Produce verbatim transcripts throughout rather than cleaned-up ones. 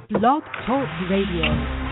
Blog Talk Radio.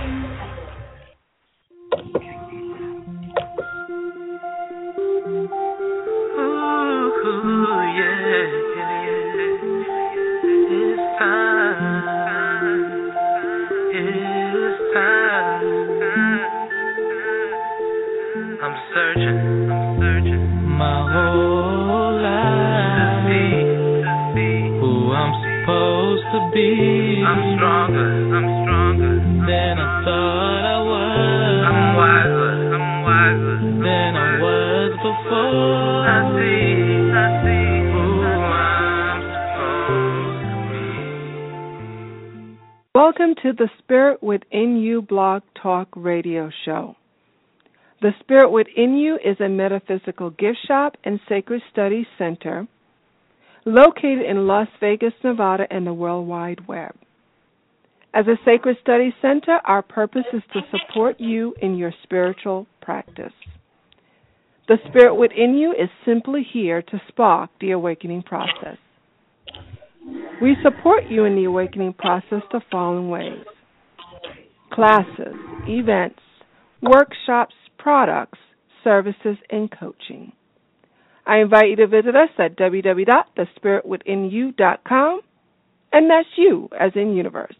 Searching, I'm searching my whole life to see, to see who I'm supposed to be. I'm stronger, I'm stronger than I thought I was. I'm wiser, I'm wiser than I was before. I see, I see who I'm supposed to be. Welcome to the Spirit Within You Blog Talk Radio Show. The Spirit Within You is a metaphysical gift shop and sacred studies center located in Las Vegas, Nevada, and the World Wide Web. As a sacred studies center, our purpose is to support you in your spiritual practice. The Spirit Within You is simply here to spark the awakening process. We support you in the awakening process the following ways: classes, events, workshops, products, services, and coaching. I invite you to visit us at w w w dot the spirit within you dot com, and that's you as in universe.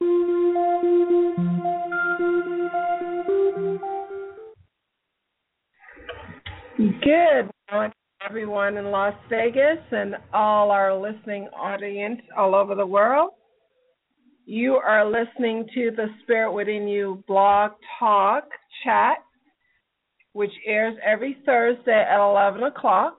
Good morning, everyone in Las Vegas and all our listening audience all over the world. You are listening to the Spirit Within You Blog Talk Chat, which airs every Thursday at eleven o'clock.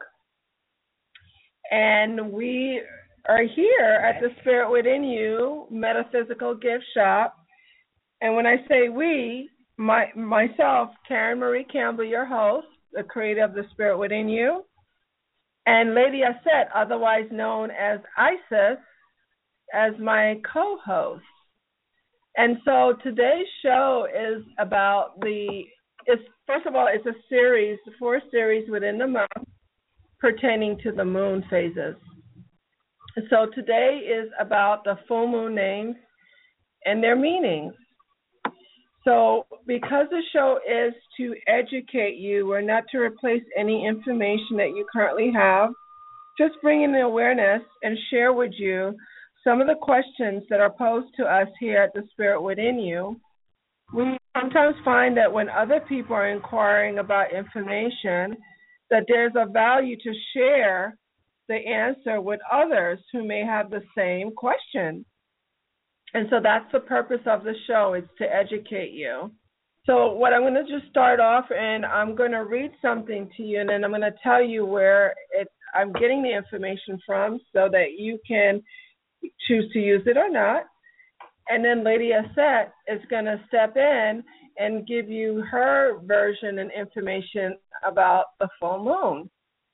And we are here at the Spirit Within You Metaphysical Gift Shop. And when I say we, my, myself, Karen Marie Campbell, your host, the creator of the Spirit Within You, and Lady Aset, otherwise known as Isis, as my co-host. And so today's show is about the It's first of all, it's a series, four series within the month pertaining to the moon phases. So today is about the full moon names and their meanings. So because the show is to educate you, we're not to replace any information that you currently have, just bring in the awareness and share with you some of the questions that are posed to us here at the Spirit Within You. We sometimes find that when other people are inquiring about information, that there's a value to share the answer with others who may have the same question. And so that's the purpose of the show, is to educate you. So what I'm going to just start off, and I'm going to read something to you, and then I'm going to tell you where it, I'm getting the information from so that you can choose to use it or not. And then Lady Aset is going to step in and give you her version and information about the full moon.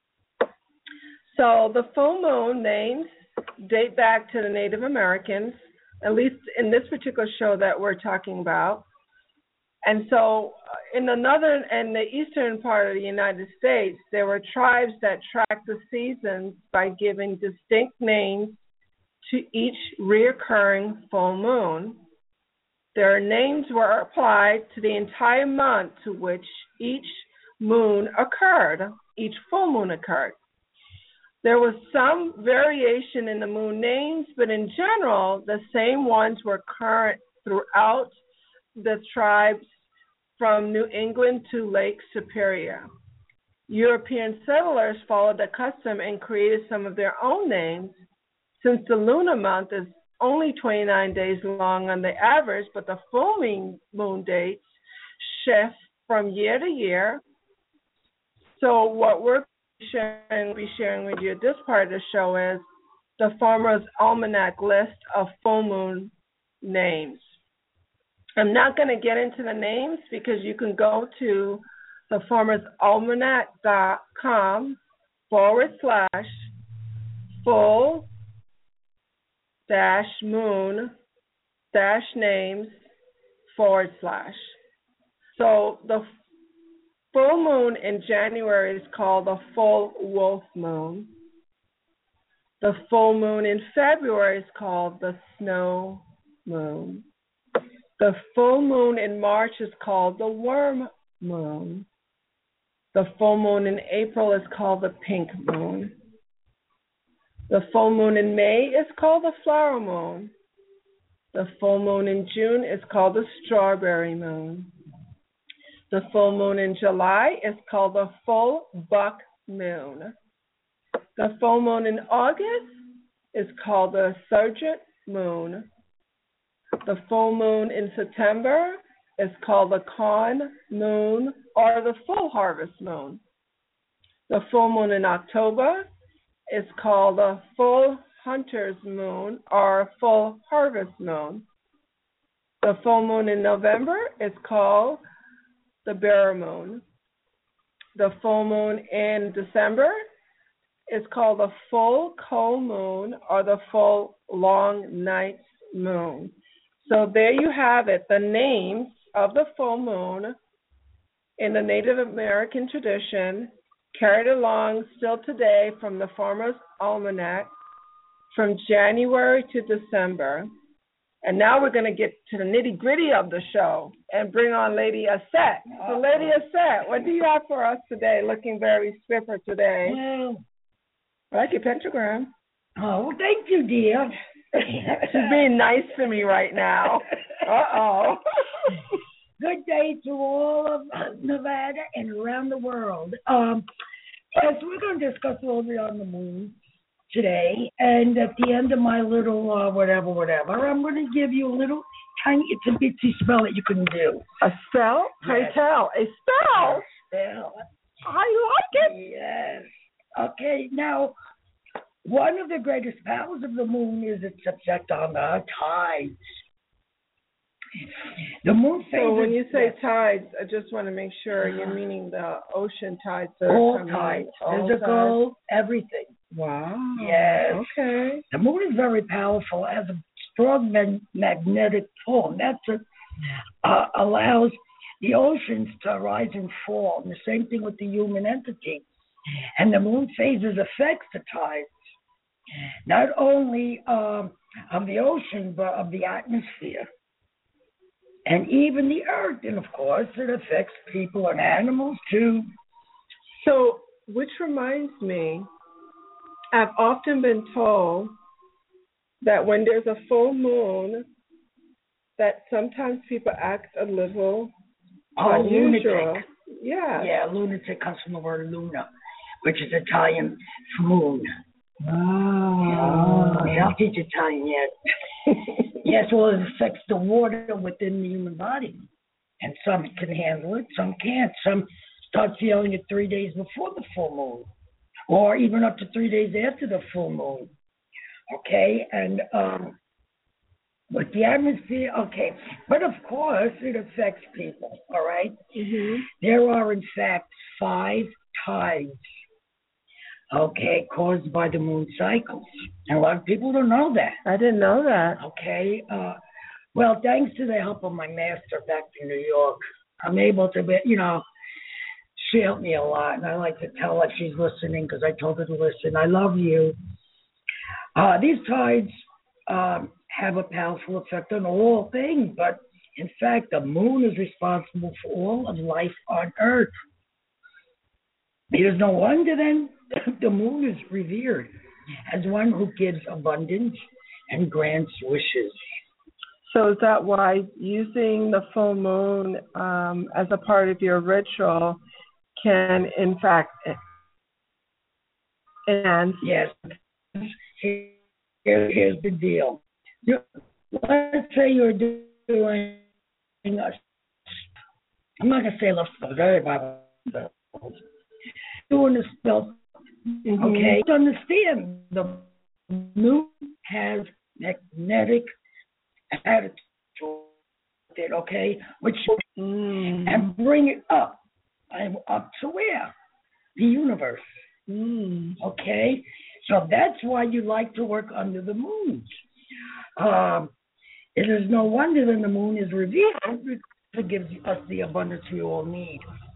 So the full moon names date back to the Native Americans, at least in this particular show that we're talking about. And so in the northern and the eastern part of the United States, there were tribes that tracked the seasons by giving distinct names to each reoccurring full moon. Their names were applied to the entire month to which each moon occurred, each full moon occurred. There was some variation in the moon names, but in general, the same ones were current throughout the tribes from New England to Lake Superior. European settlers followed the custom and created some of their own names, since the lunar month is only twenty-nine days long on the average, but the full moon dates shift from year to year. So what we're sharing, be sharing with you at this part of the show is the Farmer's Almanac list of full moon names. I'm not going to get into the names because you can go to the farmers almanac dot com forward slash full dash moon dash names forward slash. So the full moon in January is called the full wolf moon. The full moon in February is called the snow moon. The full moon in March is called the worm moon. The full moon in April is called the pink moon. The full moon in May is called the flower moon. The full moon in June is called the strawberry moon. The full moon in July is called the full buck moon. The full moon in August is called the surgeon moon. The full moon in September is called the corn moon or the full harvest moon. The full moon in October is called the full hunter's moon or full harvest moon. The full moon in November is called the bear moon. The full moon in December is called the full cold moon or the full long night moon. So there you have it, the names of the full moon in the Native American tradition, carried along still today from the Farmer's Almanac from January to December. And now we're going to get to the nitty-gritty of the show and bring on Lady Aset. So, Lady Aset, what do you have for us today? Looking very spiffer today. Well, I like your pentagram. oh, well, thank you, dear. She's being nice to me right now. Uh-oh. Good day to all of Nevada and around the world. Um, yes, we're going to discuss a little bit on the moon today. And at the end of my little uh, whatever, whatever, I'm going to give you a little tiny, it's a bitsy spell that you can do. A spell? Pray Yes. tell. A spell? Spell. I like it. Yes. Okay, now, one of the greatest powers of the moon is its effect on the tides. The moon phases. So when you say tides, I just want to make sure you're meaning the ocean tides. that are all coming tides, in. All physical, tides. everything. Wow. Yes. Okay. The moon is very powerful, has a strong mag- magnetic pull, and that's what uh, allows the oceans to rise and fall. And the same thing with the human entity. And the moon phases affects the tides, not only um, of the ocean, but of the atmosphere. And even the earth, and of course, it affects people and animals too. So, which reminds me, I've often been told that when there's a full moon, that sometimes people act a little Oh, unusual. lunatic. Yeah. Yeah, lunatic comes from the word luna, which is Italian for moon. Oh. Yeah, I'll teach Italian yet. Yes, well, it affects the water within the human body. And some can handle it, some can't. Some start feeling it three days before the full moon, or even up to three days after the full moon. Okay, and um, with the atmosphere, okay. But of course, it affects people, all right? Mm-hmm. There are, in fact, five tides, okay, caused by the moon cycles. And a lot of people don't know that. I didn't know that. Okay. Uh, well, thanks to the help of my master back in New York, I'm able to be, you know, she helped me a lot. And I like to tell her she's listening because I told her to listen. I love you. Uh, these tides um, have a powerful effect on all things. But in fact, the moon is responsible for all of life on Earth. It is no wonder then the moon is revered as one who gives abundance and grants wishes. So is that why using the full moon um, as a part of your ritual can, in fact, enhance? Yes. Here, here's the deal. You, let's say you're doing a, I'm not going to say let's very doing a spell. Mm-hmm. Okay, to understand the moon has magnetic attitude, okay, which Mm. and bring it up, and up to where? The universe. Mm. Okay, so that's why you like to work under the moon. Um, it is no wonder that the moon is revealed because it gives us the abundance we all need.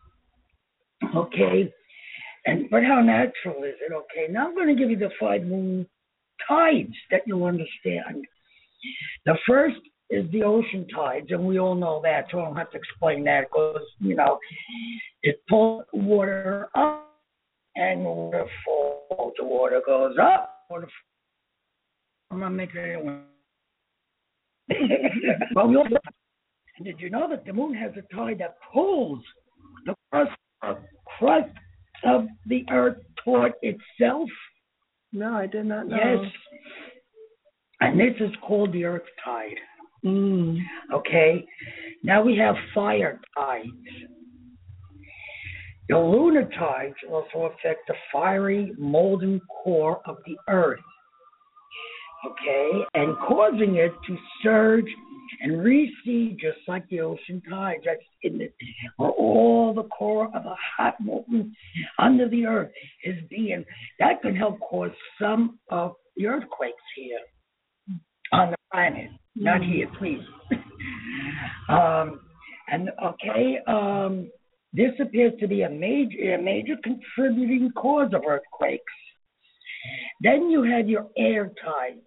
Okay. And but how natural is it? Okay, now I'm going to give you the five moon tides that you'll understand. The first is the ocean tides, and we all know that, so I don't have to explain that because, you know, it pulls water up and water falls, the water goes up, water falls. I'm not making anyone. Well, we also, did you know that the moon has a tide that pulls the crust, uh, crust of the earth toward itself? No, I did not know. Yes. And this is called the earth tide. Mm. Okay. Now we have fire tides. The lunar tides also affect the fiery, molten core of the earth. Okay. And causing it to surge and recede just like the ocean tides. That's in the, where all the core of a hot molten under the earth is being, that can help cause some of the earthquakes here on the planet. Not here, please. um, and okay, um, this appears to be a major, a major contributing cause of earthquakes. Then you had your air tides.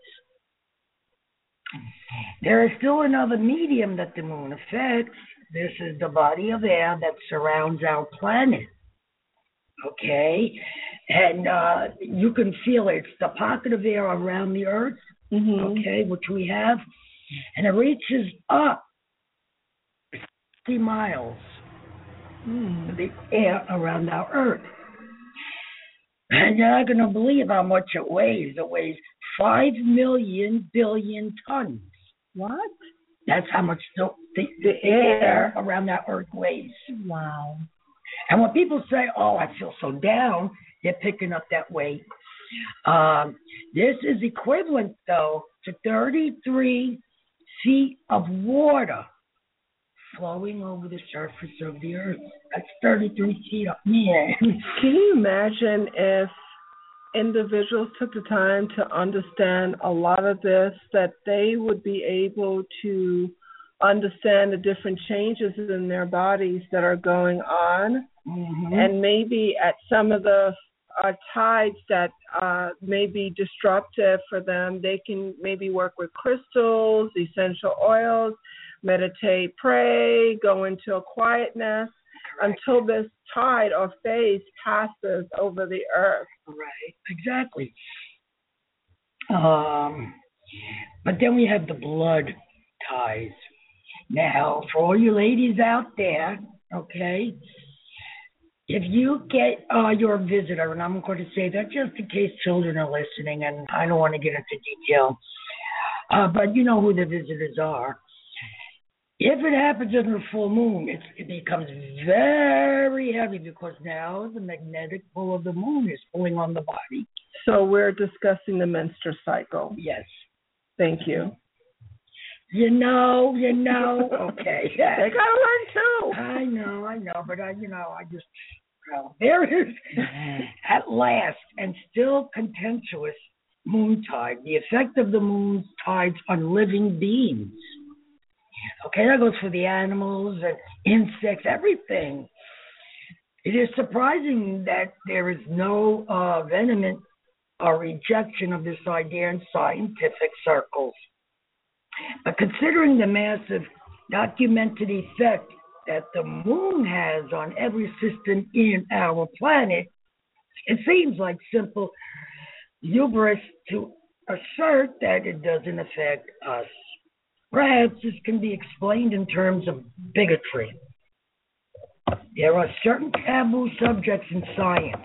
There is still another medium that the moon affects. This is the body of air that surrounds our planet. Okay, and uh, you can feel it. It's the pocket of air around the Earth. Mm-hmm. Okay, which we have. And it reaches up sixty miles, mm. the air around our Earth. And you're not going to believe how much it weighs. It weighs five million billion tons. What? That's how much the, the, the air around that Earth weighs. Wow. And when people say, oh, I feel so down, they're picking up that weight. Um, this is equivalent, though, to thirty-three feet of water flowing over the surface of the earth. That's thirty-three feet up. Yeah. Can you imagine if individuals took the time to understand a lot of this, that they would be able to understand the different changes in their bodies that are going on, mm-hmm. and maybe at some of the uh, tides that uh, may be disruptive for them, they can maybe work with crystals, essential oils, meditate, pray, go into a quietness until this tide or phase passes over the earth. Right, exactly. Um, but then we have the blood tides. Now, for all you ladies out there, okay, if you get uh, your visitor, and I'm going to say that just in case children are listening, and I don't want to get into detail, uh, but you know who the visitors are. If it happens in the full moon, it, it becomes very heavy because now the magnetic pull of the moon is pulling on the body. So we're discussing the menstrual cycle. Yes. Thank you. You know, you know, okay. They gotta learn too. I know, I know, but I, you know, I just, well, there it is. At last, and still contentious, moon tide, the effect of the moon's tides on living beings. Okay, that goes for the animals and insects, everything. It is surprising that there is no uh, vehement or rejection of this idea in scientific circles. But considering the massive documented effect that the moon has on every system in our planet, it seems like simple hubris to assert that it doesn't affect us. Perhaps this can be explained in terms of bigotry. There are certain taboo subjects in science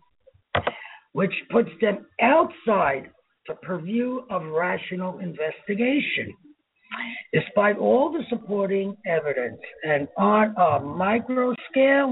which puts them outside the purview of rational investigation. Despite all the supporting evidence, and on a micro scale,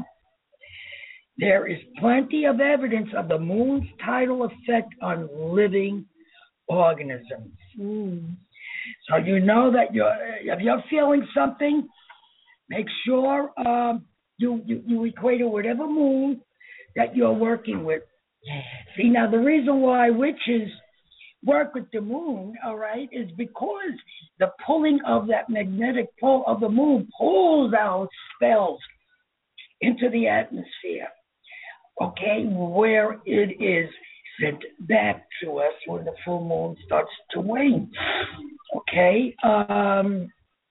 there is plenty of evidence of the moon's tidal effect on living organisms. Mm. So you know that you're, if you're feeling something, make sure um, you, you, you equate it with whatever moon that you're working with. See, now the reason why witches work with the moon, all right, is because the pulling of that magnetic pull of the moon pulls out spells into the atmosphere, okay, where it is sent back to us when the full moon starts to wane. Okay? Um,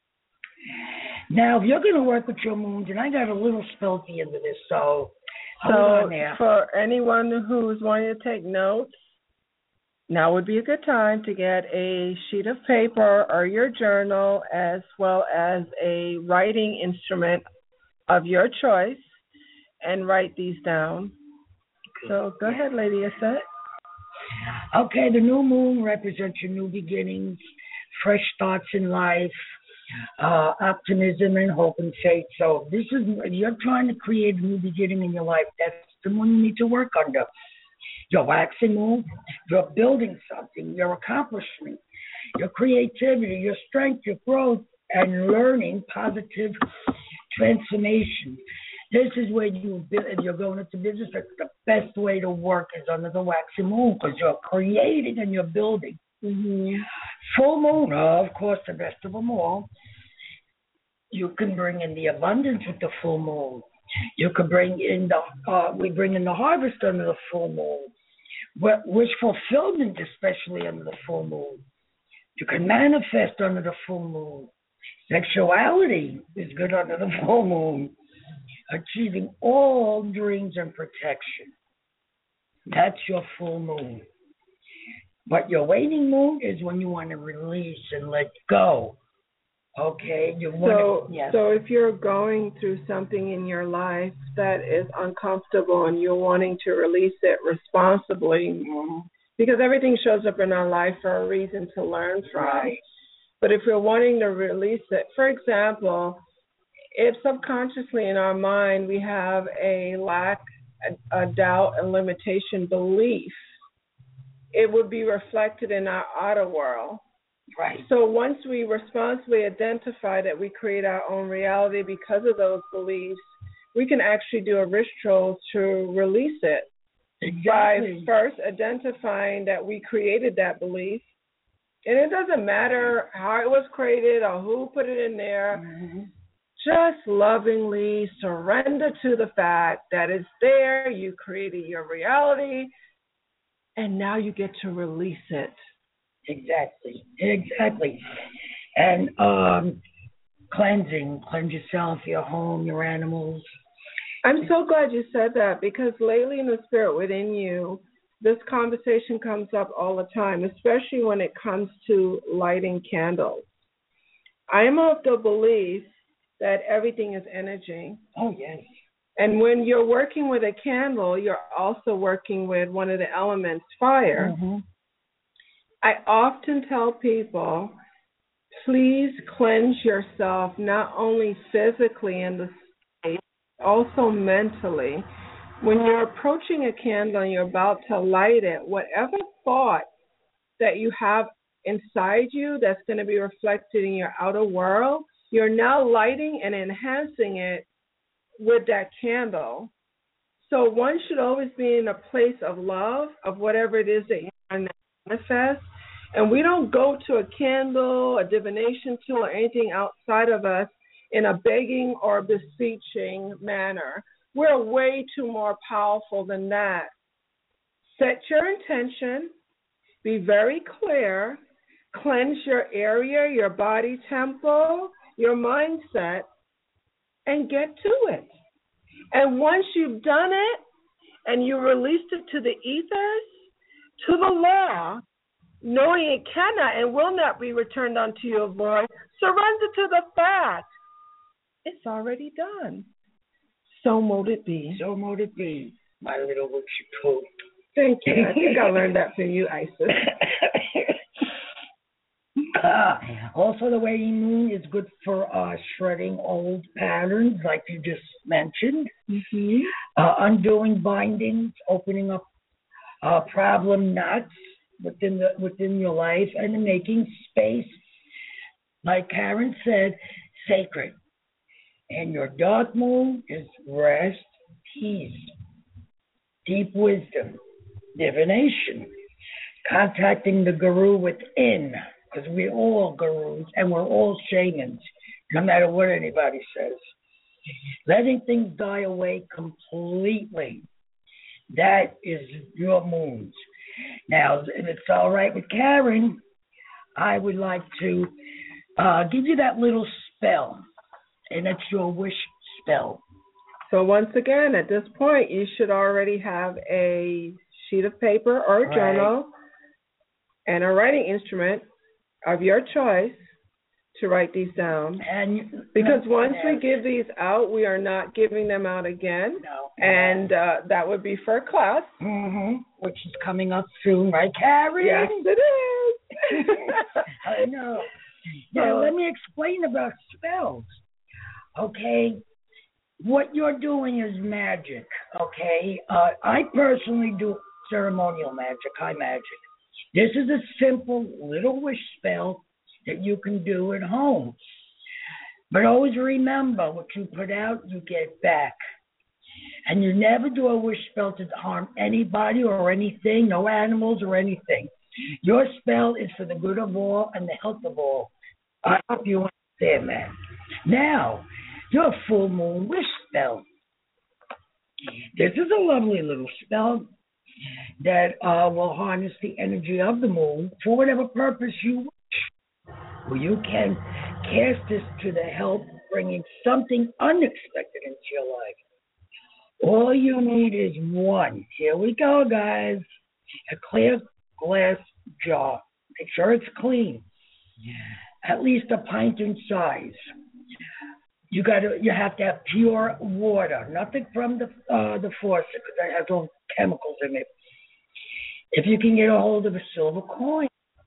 now, if you're going to work with your moons, and I got a little spell at the end of this, so hold on So, there. for anyone who's wanting to take notes, now would be a good time to get a sheet of paper or your journal, as well as a writing instrument of your choice, and write these down. So go ahead, Lady Aset. Okay, the new moon represents your new beginnings, fresh starts in life, uh, optimism and hope and faith. So this is, if you're trying to create a new beginning in your life, that's the one you need to work under. Your waxing moon, you're building something, your accomplishment, your creativity, your strength, your growth, and learning positive transformation. This is where you, if you're going into business, that's the best way to work is under the waxing moon, because you're creating and you're building. Mm-hmm. Full moon, of course, the best of them all. You can bring in the abundance with the full moon. You can bring in the, uh, we bring in the harvest under the full moon. Wish fulfillment, especially under the full moon. You can manifest under the full moon. Sexuality is good under the full moon. Achieving all dreams and protection. That's your full moon. But your waning moon is when you want to release and let go. Okay? You want So, to, yes. so if you're going through something in your life that is uncomfortable and you're wanting to release it responsibly, Mm-hmm. because everything shows up in our life for a reason to learn from. Right. But if we're wanting to release it, for example, if subconsciously in our mind we have a lack, a, a doubt, and limitation belief, it would be reflected in our outer world. Right. So once we responsibly identify that we create our own reality because of those beliefs, we can actually do a ritual to release it. Exactly. By first identifying that we created that belief. And it doesn't matter how it was created or who put it in there. Mm-hmm. Just lovingly surrender to the fact that it's there, you created your reality, and now you get to release it. Exactly. Exactly. And um, cleansing, cleanse yourself, your home, your animals. I'm so glad you said that, because lately in the spirit within you, this conversation comes up all the time, especially when it comes to lighting candles. I am of the belief that everything is energy. Oh, yes. And when you're working with a candle, you're also working with one of the elements, fire. Mm-hmm. I often tell people, please cleanse yourself, not only physically in the space, also mentally. When you're approaching a candle and you're about to light it, whatever thought that you have inside you that's going to be reflected in your outer world, you're now lighting and enhancing it with that candle. So one should always be in a place of love of whatever it is that you want to manifest. And we don't go to a candle, a divination tool, or anything outside of us in a begging or beseeching manner. We're way too more powerful than that. Set your intention, be very clear, cleanse your area, your body temple, your mindset, and get to it. And once you've done it and you released it to the ethers, to the law, knowing it cannot and will not be returned unto you void, surrender to the fact it's already done. So mote it be. So mote it be, my little witchy poo. Thank you. I think I learned that from you, Isis. Uh, also, the waning moon is good for uh, shredding old patterns, like you just mentioned. Mm-hmm. Uh, undoing bindings, opening up uh, problem knots within the within your life, and making space, like Karen said, sacred. And your dark moon is rest, peace, deep wisdom, divination, contacting the guru within. Because we're all gurus and we're all shamans, no matter what anybody says. Letting things die away completely. That is your moons. Now, if it's all right with Karen, I would like to uh, give you that little spell, and it's your wish spell. So once again, at this point, you should already have a sheet of paper or a Right. journal and a writing instrument of your choice to write these down. And you- Because once we Yes. give these out, we are not giving them out again. No. And uh, that would be for class. hmm Which is coming up soon, right, Karen? Yes, it is. I know. Now, So- let me explain about spells. Okay, what you're doing is magic. Okay, uh, I personally do ceremonial magic, high magic. This is a simple little wish spell that you can do at home. But always remember, what you put out, you get back. And you never do a wish spell to harm anybody or anything, no animals or anything. Your spell is for the good of all and the health of all. I hope you understand that. Now, your full moon wish spell. This is a lovely little spell that uh, will harness the energy of the moon for whatever purpose you wish. Well, you can cast this to the help bringing something unexpected into your life. All you need is one. Here we go, guys. A clear glass jar. Make sure it's clean. At least a pint in size. You got to. You have to have pure water. Nothing from the uh, the faucet because that has all chemicals in it. If you can get a hold of a silver coin,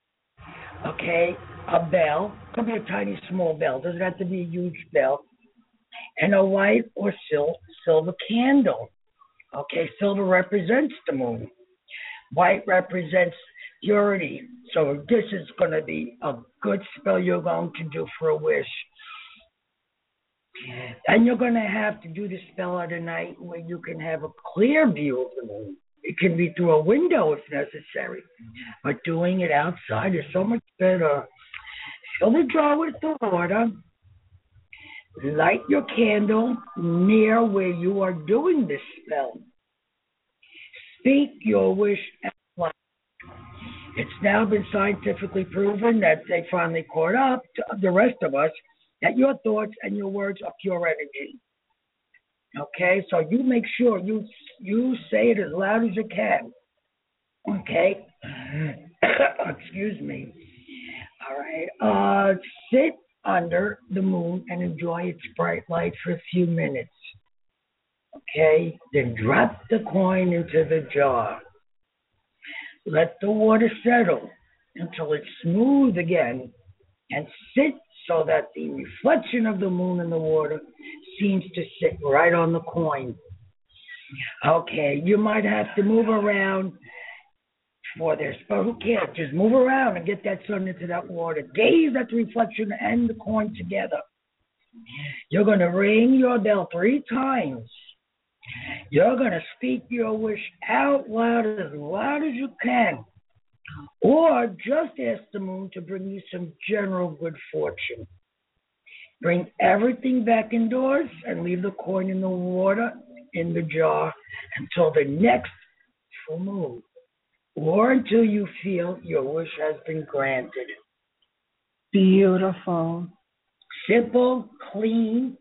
okay, a bell. Could be a tiny small bell. Doesn't have to be a huge bell. And a white or sil- silver candle. Okay, silver represents the moon. White represents purity. So this is going to be a good spell you're going to do for a wish. And you're going to have to do the spell at a night where you can have a clear view of the moon. It can be through a window if necessary. But doing it outside is so much better. Fill the jar with the water. Light your candle near where you are doing this spell. Speak your wish out loud. It's now been scientifically proven that they finally caught up to the rest of us that your thoughts and your words are pure energy. Okay, so you make sure you you say it as loud as you can. Okay, excuse me. All right, uh, sit under the moon and enjoy its bright light for a few minutes. Okay, then drop the coin into the jar. Let the water settle until it's smooth again and sit so that the reflection of the moon in the water seems to sit right on the coin. Okay, you might have to move around for this, but who cares? Just move around and get that sun into that water. Gaze at the reflection and the coin together. You're going to ring your bell three times. You're going to speak your wish out loud, as loud as you can. Or just ask the moon to bring you some general good fortune. Bring everything back indoors and leave the coin in the water in the jar until the next full moon, or until you feel your wish has been granted. Beautiful. Simple, clean.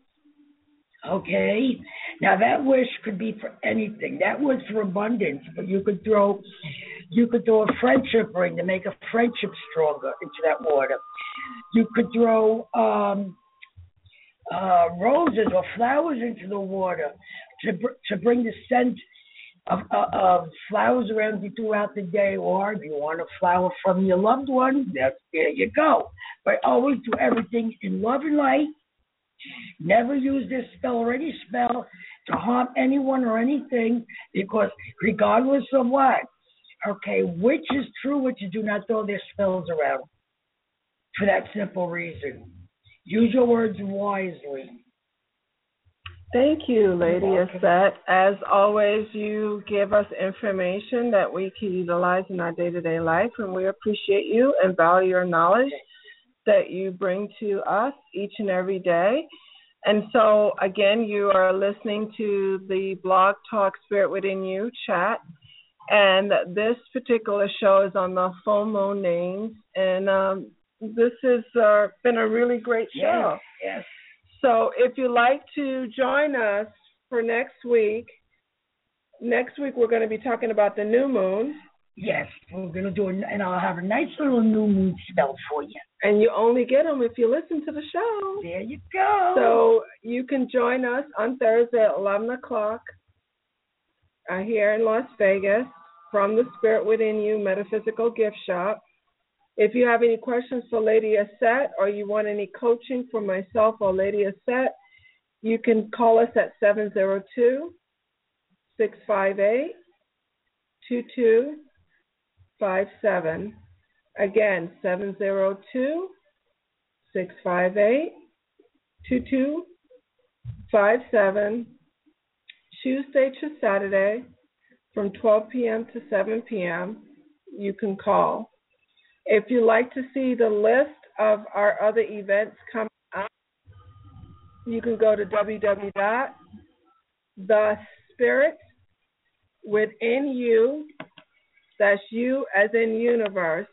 Okay. Now that wish could be for anything. That was for abundance, but you could throw, you could throw a friendship ring to make a friendship stronger into that water. You could throw um, uh, roses or flowers into the water to br- to bring the scent of, uh, of flowers around you throughout the day. Or if you want a flower from your loved one, that's, there you go. But always do everything in love and light. Never use this spell or any spell to harm anyone or anything, because regardless of what, okay, which is true, witches do not throw their spells around for that simple reason. Use your words wisely. Thank you, Lady Aset. As always, you give us information that we can utilize in our day-to-day life, and we appreciate you and value your knowledge that you bring to us each and every day. And so, again, you are listening to the Blog Talk Spirit Within You chat, And this particular show is on the full moon names, and um, this has uh, been a really great show. Yes, yes. So if you'd like to join us for next week, next week we're going to be talking about the new moon. Yes, we're going to do it, and I'll have a nice little new moon spell for you. And you only get them if you listen to the show. There you go. So you can join us on Thursday at eleven o'clock uh, here in Las Vegas from the Spirit Within You Metaphysical Gift Shop. If you have any questions for Lady Aset or you want any coaching for myself or Lady Aset, you can call us at seven zero two, six five eight, two two five seven. Again, seven zero two, six five eight, two two five seven, Tuesday to Saturday from twelve p.m. to seven p.m. You can call. If you'd like to see the list of our other events coming up, you can go to w w w dot the spirit within you, that's you as in universe,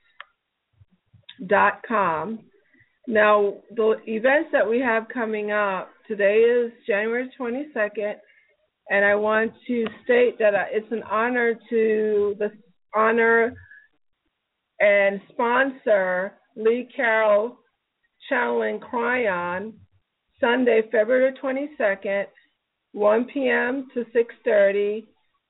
dot com. Now, the events that we have coming up, today is January twenty-second, and I want to state that it's an honor to the honor and sponsor Lee Carroll Channeling Cryon, Sunday, February twenty-second, one p.m. to six thirty,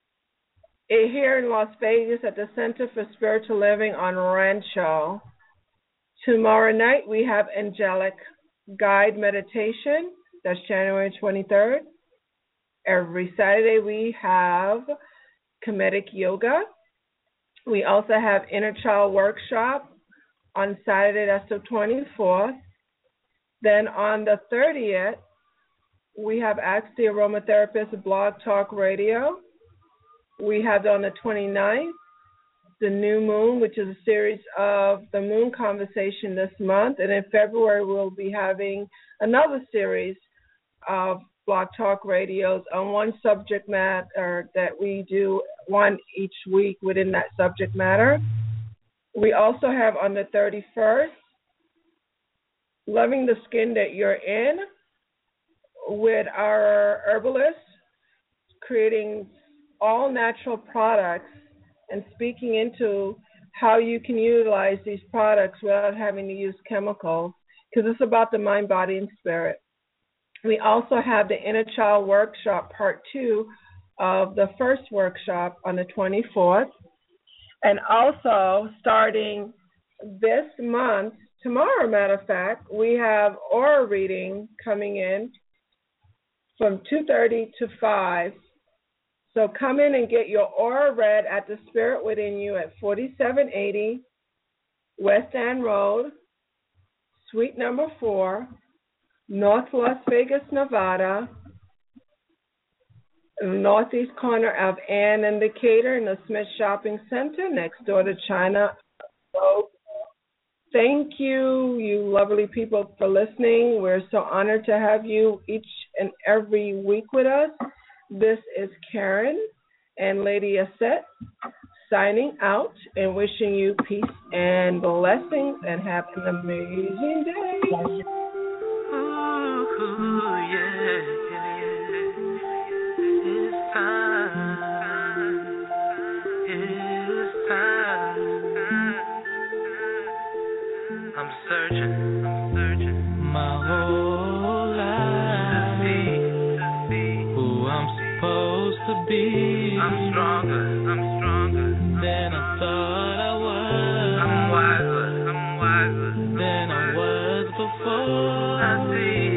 here in Las Vegas at the Center for Spiritual Living on Rancho. Tomorrow night we have Angelic Guide Meditation. That's January twenty-third. Every Saturday we have Comedic Yoga. We also have Inner Child Workshop on Saturday, that's the twenty-fourth. Then on the thirtieth, we have Ask the Aromatherapist Blog Talk Radio. We have on the twenty-ninth, the New Moon, which is a series of the Moon Conversation this month. And in February, we'll be having another series of Blog Talk Radios on one subject matter that we do one each week within that subject matter. We also have on the thirty-first, Loving the Skin That You're In, with our herbalist, creating all natural products and speaking into how you can utilize these products without having to use chemicals, because it's about the mind, body, and spirit. We also have the Inner Child Workshop, part two of the first workshop on the twenty-fourth. And also, starting this month, tomorrow, matter of fact, we have aura reading coming in from two thirty to five. So come in and get your aura read at the Spirit Within You at forty-seven eighty West End Road, Suite number four, North Las Vegas, Nevada, northeast corner of Ann and Decatur in the Smith Shopping Center, next door to China. So thank you, you lovely people, for listening. We're so honored to have you each and every week with us. This is Karen and Lady Aset signing out and wishing you peace and blessings, and have an amazing day. Ooh, yeah, yeah. It's time. It's time. I'm searching. I'm searching my whole life to see who I'm supposed to be. I'm stronger. I'm stronger than I thought I was. I'm wiser. I'm wiser than I was before. I see.